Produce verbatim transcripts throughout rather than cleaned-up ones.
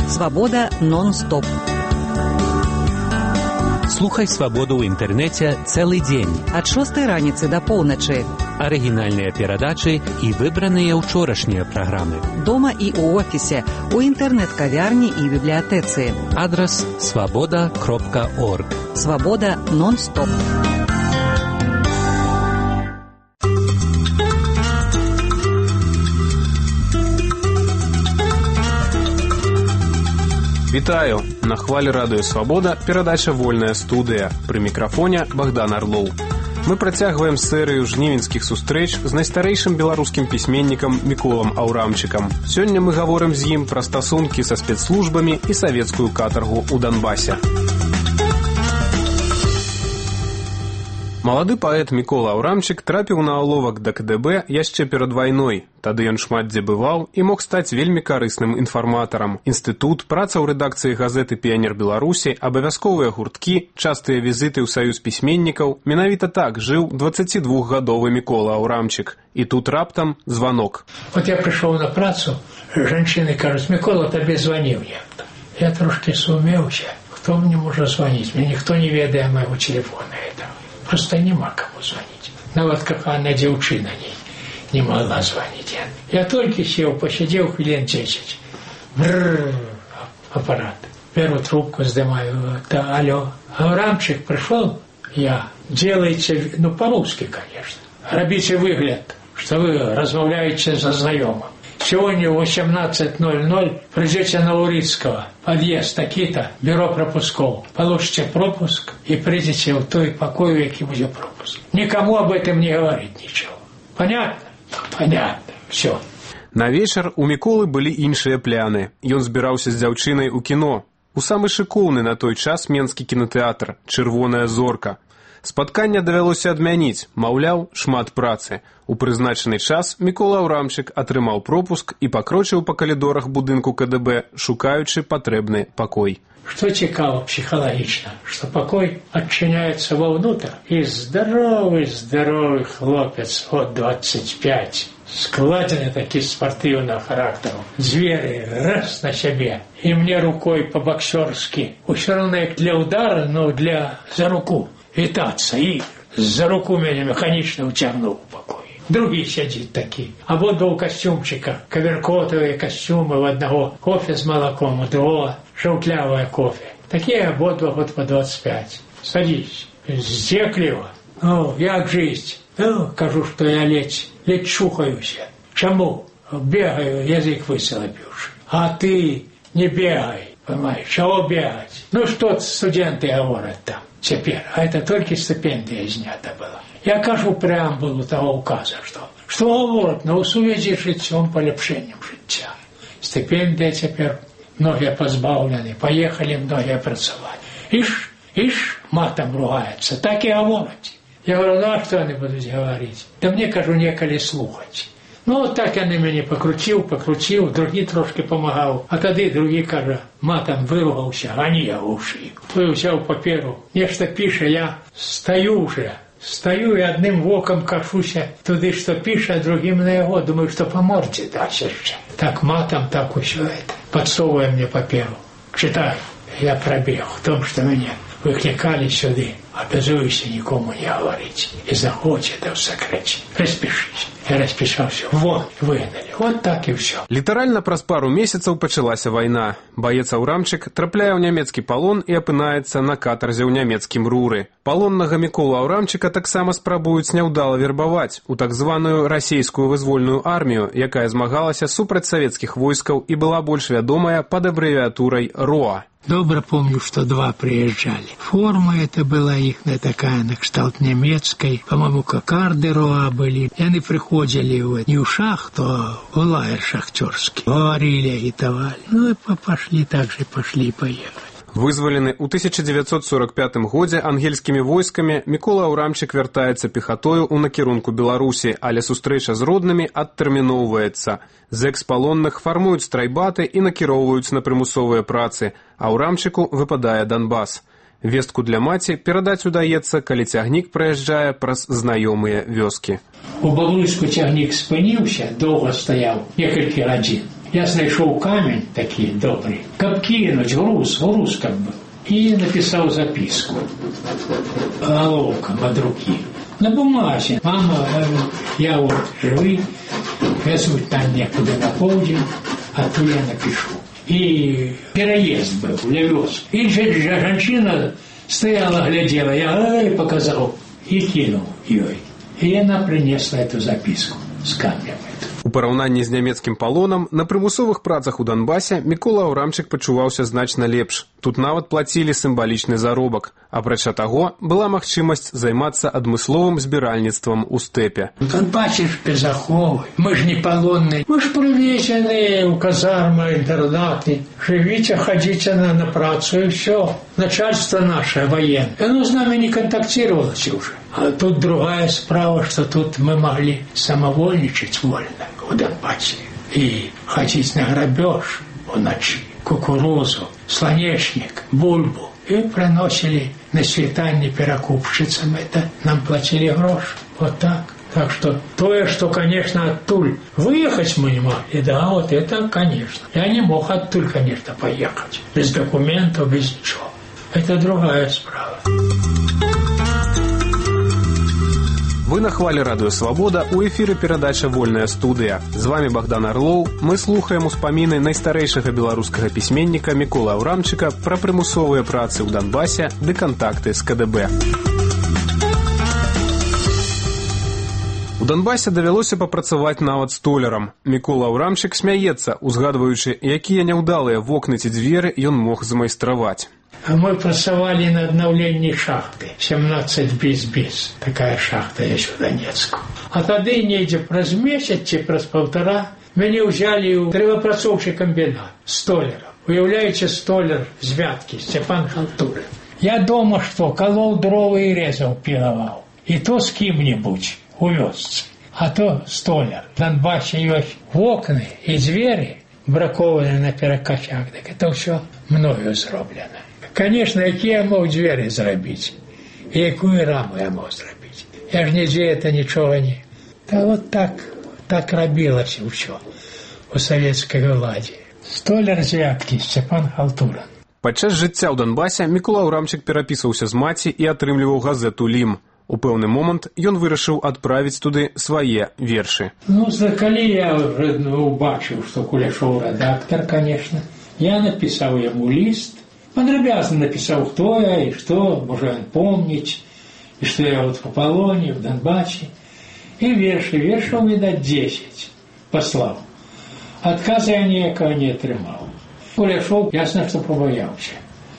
Свабода нон-стоп. Слухай «Свабоду» ў інтэрнэце цэлы дзень. Ад шостай раніцы да поўначы. Арыгінальныя перадачы і выбраныя ўчорашнія праграмы. Дома і ў офісе, у інтэрнэт-кавярні і бібліятэцы. Адрас свабода кропка орг. Свабода нон-стоп. Вітаю! На хвалі радыё «Свабода» перадача «Вольная студыя». Пры мікрафоне Богдан Орлоў. Мы працягваем серыю жнівеньскіх сустрэч з найстарэйшым беларускім пісьменнікам Міколам Аўрамчыкам. Сёння мы гаворым з ім пра стасункі са спецслужбамі і савецкую катаргу ў Донбасе. Малады паэт Мікола Аўрамчык трапіў на аловак да ка дэ бэ яшчэ перад вайной. Тады ён шмат дзе бываў і мог стаць вельмі карысным інфарматарам. Інстытут, праца ў рэдакцыі газеты «Піянер Беларусі», абавязковыя гурткі, частыя візіты ў саюз пісьменнікаў. Менавіта так жыў дваццацідвухгадовы Мікола Аўрамчык. І тут раптам званок. Вот я пришел на працу, женщины кажут: Микола, тебе звонил я. Я трошки сумеўся. Кто мне может звонить? Мне никто не ведает моего телефона этого. Просто нема кому звонить. Нават каханая дзяўчына не, не могла звонить. Я, я только сел, посидел хвилин десять. Брррр, аппарат. Беру трубку, сдымаю. Да, алло. Аўрамчык пришел? Я. Делайте, ну по-русски, конечно. Робите выгляд, что вы размовляете со знакомым. Сегодня в восемнадцать ноль ноль придете на Урицкого, подъезд таки-то, бюро пропусков. Получите пропуск и придете в той покой, який буде пропуск. Никому об этом не говорить ничего. Понятно? Понятно. Все. На вечар у Міколы былі іншыя пляны. Ён збіраўся з дзяўчынай у кіно. У самы шыкоўны на той час менскі кінотэатр «Чырвоная зорка». Спаткання давялося адмяніць, маўляў, шмат працы. У прызначаны час Мікола Аўрамчык атрымаў пропуск і пакрочыў па калідорах будынку ка дэ бэ, шукаючы патрэбны пакой. Что цікаво психологично, что покой отчиняется вовнутрь, и здоровый-здоровый хлопец от двадцать пять, складены такие спортивного характера, звери раз на себе, и мне рукой по-боксерски, все равно для удара, но для за руку. Витаться, и за руку меня механично утягнул в покой. Другие сидят такие. А вот два костюмчика, коверкотовые костюмы, в одного кофе с молоком, у другого желтлявое кофе. Такие ободва вот по двадцать пять. Садись. Здекливо. Ну, як жизнь? Ну, кажу, что я ледь, ледь чухаюсь. Чему? Бегаю, язык высолопивший. А ты не бегай, понимаешь, чего бегать? Ну, что студенты говорят там. Теперь, а это только стипендия знята была. Я кажу преамбулу того указа, что, что говорят, на усувязі з життям, поліпшенням життя. Стипендия теперь, многие позбавлены, поехали многие працевать. Ишь, ишь, матом ругается, так и говорят. Я говорю, ну а что они будут говорить? Да мне, кажу, неколи слухать. Ну, от так я на мене покрутив, покрутив, другий трошки помагав. А тоді другий каже, матом виругався, гані я в уші. Той взяв паперу, нечто пише, я стою вже. Стою і одним воком кашуся туди, що пише, а другим на його. Думаю, що по морді дасть ще. Так матом, так усе это. Подсовує мені паперу. Читай. Я пробіг в тому, що мене викликали сюди. Обязуюся никому не говорить. И захочет, да в секрете. Распишись. Я расписался. Вон, выгнали. Вот так и все. Літаральна праз пару месяцаў пачалася вайна. Баец Аўрамчык трапляе ў нямецкі палон і апынаецца на катарзе ў нямецкім Руры. Палоннага Міколу Аўрамчыка таксама спрабуюць няўдала вербаваць у так званую расійскую вызвольную армію, якая змагалася супраць савецкіх войскаў і была больш вядомая пад абрэвіатурай РОА. Добро помню, что два приезжали. Форма это была ихная такая, на кшталт немецкой. По-моему, кокарды РОА были. И они приходили в, не в шахту, а в лагерь шахтерский. Говорили, агитовали. Ну и пошли так же, пошли, поехали. Вызвалены ў тысяча дзевяцьсот сорок пятым годзе ангельскімі войскамі, Мікола Аўрамчык вяртаецца пехатою ў накірунку Беларусі, але сустрэча з роднымі адтэрміноўваецца. З экс-палонных фармуюць страйбаты і накіроўваюць на прымусовыя працы, а Аўрамчыку выпадае Донбас. Вестку для маці перадаць удаецца, калі цягнік праязджае праз знаёмыя вёскі. У Бабруйску цягнік спыніўся, доўга стаяў, некалькі гадзін. Я знайшов камень такий добрий, как кинуть, груз, груз как бы. И написал записку головком от руки. На бумаге. Мама, я вот живый, везут там некуда на полдень, а то я напишу. И переезд был, левез. И женщина стояла, глядела, я эй, показал и кинул ее. И она принесла эту записку с камнем. У параўнанні з нямецкім палонам на прымусовых працах у Донбасе Мікола Аўрамчык пачуваўся значна лепш. Тут нават плацілі сімвалічны заробак. Апрача таго, была магчымасць займацца адмысловым збіральніцтвам у стэпе. Тут бачыш без аховы, мы ж не палонныя, мы ж прывезеныя ў казармы, інтэрнаты. Жывіце, хадзіце на, на працу і все. Начальство наше военное. Оно с нами не контактировалось уже. А тут другая справа, что тут мы могли самовольничать вольно в Донбассе и ходить на грабеж в ночи, кукурузу, слонечник, бульбу. И приносили на свидание перекупщицам это, нам платили гроши. Вот так. Так что то, что, конечно, оттуль выехать мы не могли, да, вот это, конечно. Я не мог оттуль, конечно, поехать. Без документов, без ничего. Это другая справа. Вы на хвалі радыё «Свабода», у эфіры перадача «Вольная студыя». З вами Богдан Орлоў. Мы слухаем успаміны найстарэйшага беларускага пісьменніка Міколы Аўрамчыка пра прымусовыя працы ў Донбасе ды кантакты з ка дэ бэ. У Донбасе давялося папрацаваць нават столярам. Мікола Аўрамчык смяецца, узгадваючы, якія няўдалыя вокны ці дзверы ён мог замайстраваць. Мы працавали на обновлении шахты. семнадцать без-без. Такая шахта есть в Донецку. А тады недзе праз месяц ці праз полтора мяне ўзялі ў дрэвапрацоўчы камбінат столярам. Уяўляеце, столяр з Вяткі, Сцяпан Халтурын. Я дома што, калоў дровы і резаў, пілаваў. І то з кім-небудзь у вёсцы. А то столяр. В Донбасе ёсць вокны і дзверы, бракованыя на перакачах. Так это ўсё мною зроблена. Конечно, якія я мог дзверы зрабіць, і якую раму я мог зрабіць. Я ж нідзе это нічога не... Та вот так, так рабілася ўсё у савецкай уладзе. Столяр з Вяткі, Сцяпан Халтурын. Падчас жыцця ў Донбасе Мікола Аўрамчык перапісваўся з маці і атрымліваў газету «Лім». У пэўны момант ён вырашыў адправіць туды свае вершы. Ну, калі я убачыў, што Куляшоў рэдактар, конечно, я напісаў яму ліст, подробязно написал, кто я и что, может он помнить, и что я вот в Полоне, в Донбассе. И верши, вершил, видать, десять послал. Отказа я ніякого не отримал. Куляшов, ясно, что побоялся.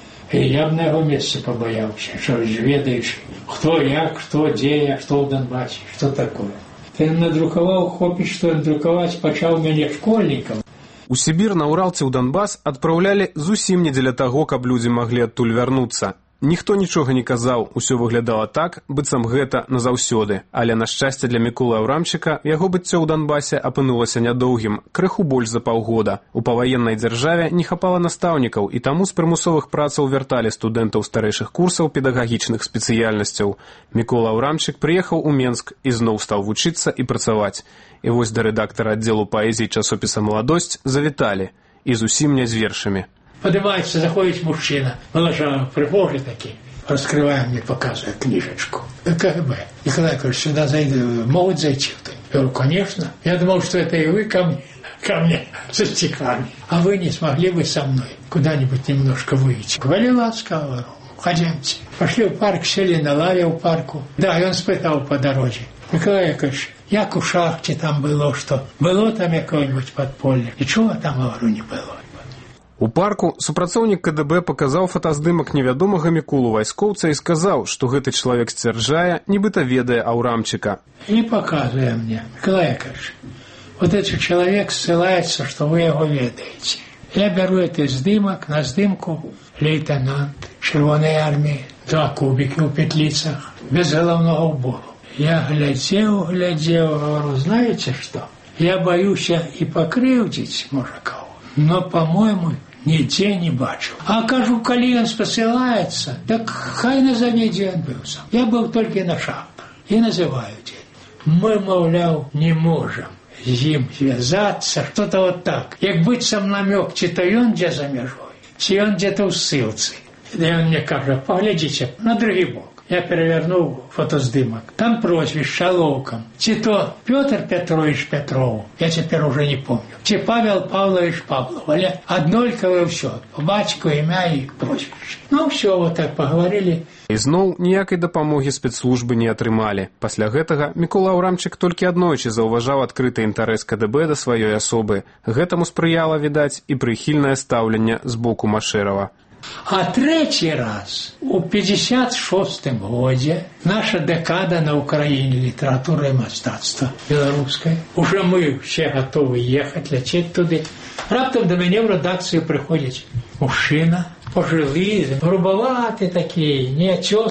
И я б на его месте побоялся, что ж ведаешь, кто я, кто, где я, что в Донбассе, что такое. Ты надрукаваў, хопіць, што надрукаваць пачаў мяне школьнікам. У Сібір, на Урал ці ў Донбас адпраўлялі зусім не дзеля таго, каб людзі маглі адтуль вярнуцца. Ніхто нічога не казаў, усё выглядала так, быццам гэта назаўсёды. Але, на шчасце для Міколы Аўрамчыка, яго быццё ў Донбасе апынулася нядоўгім, крыху больш за паўгода. У паваеннай дзяржаве не хапала настаўнікаў, і таму з прымусовых працаў вярталі студэнтаў старэйшых курсаў педагагічных спецыяльнасцяў. Мікола Аўрамчык прыехаў у Менск і зноў стаў вучыцца і працаваць. І вось да рэдактара аддзелу паэзіі часопіса «Маладосць» завіталі. І зусім не з вершамі. Поднимается, заходит мужчина, моложавый, прихожий такой, раскрывая мне, показывая книжечку. ка гэ бэ. Николай Яковлевич, сюда зайду, могут зайти? Я говорю, конечно. Я думал, что это и вы ко мне, ко мне со стихами. А вы не смогли бы со мной куда-нибудь немножко выйти? Говорю ласково, ходимте. Пошли в парк, сели на лаве в парку. Да, и он спытал по дороге. Николай Яковлевич, як у шахте там было, что? Было там какое-нибудь подполье? Ничего там, говорю, не было. У парку супрацоўнік ка дэ бэ паказаў фотаздымак невядомага Міколу вайскоўца і сказаў, што гэты чалавек сцвярджае, нібыта ведае Аўрамчыка. И показывая мне, Николай Яковлевич, вот этот человек ссылается, что вы его ведаете. Я беру этот сдымок, на сдымку лейтенант Червоной армии, два кубики в петлицах, без головного убору. Я глядел, глядел, говорю, знаете что? Я боюсь и покрывдить мужиков, но, по-моему, нигде не бачу. А кажу, коли он спосылается, так хай назове, где он был сам. Я был только на шахтах. И называю день. Мы, мовляв, не можем з ім звязацца, что-то вот так. Як быццам намёк, ці то ён дзе за мяжой, ці ён дзе-то ў ссылцы. І ён мне кажа, паглядзіце на другі бок. Я перевернув фотоздимок. Там прозвище Ловком. Чи то Петр Петрович Петров, я теперь уже не помню. Чи Павел Павлович Павлов. Але однольковое все. Батько, імя и прозвище. Ну, все, вот так поговорили. І зноў ніякай дапамогі спецслужбы не атрымалі. Пасля гэтага Мікола Аўрамчык толькі аднойчы заўважаў адкрыты інтарэс ка дэ бэ да сваёй асобы. Гэтаму спрыяла, відаць, і прыхільнае стаўленне з боку Машэрава. А третий раз, у пятьдесят шостым годзе, наша декада на Украине литературы и мастацтва белорусской. Уже мы все готовы ехать, лететь туда. Раптом до меня в редакцию приходит мужчина, пожилый, грубоватый такие, неотесанный.